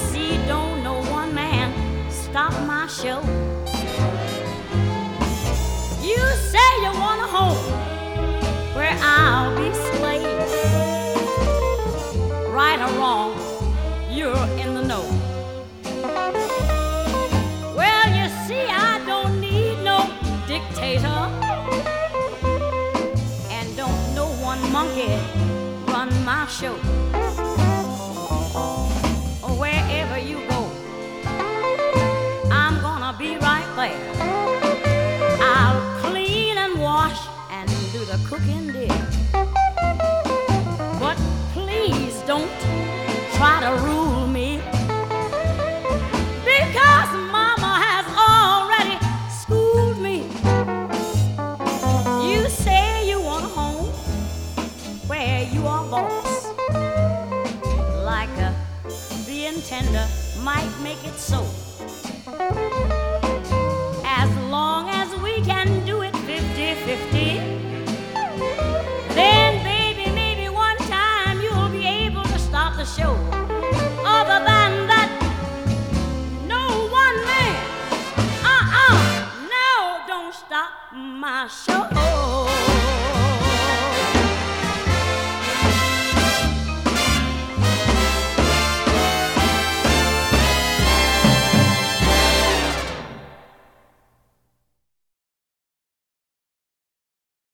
see, don't no one man stop my show. You say you want a home where I'll be slave. Right or wrong, you're in the know. Well, you see, I don't need no dictator, and don't no one monkey run my show. Wherever you go, I'm gonna be right there. I'll clean and wash and do the cooking, dear. But please don't try to rule me, because Mama has already schooled me. You say you want a home where you are boss, like being tender might make it so. As long as we can do it 50-50,